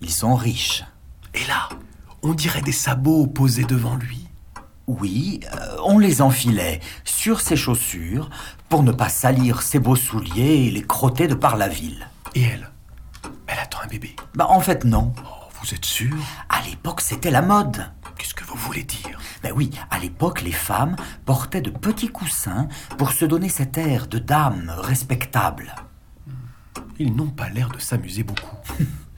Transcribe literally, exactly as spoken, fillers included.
Ils sont riches. Et là, on dirait des sabots posés devant lui. Oui, euh, on les enfilait sur ses chaussures pour ne pas salir ses beaux souliers et les crotter de par la ville. Et elle Elle attend un bébé. Bah, en fait, non. Oh, vous êtes sûr? À l'époque, c'était la mode. Qu'est-ce que vous voulez dire? Ben oui, à l'époque, les femmes portaient de petits coussins pour se donner cet air de dame respectable. Ils n'ont pas l'air de s'amuser beaucoup.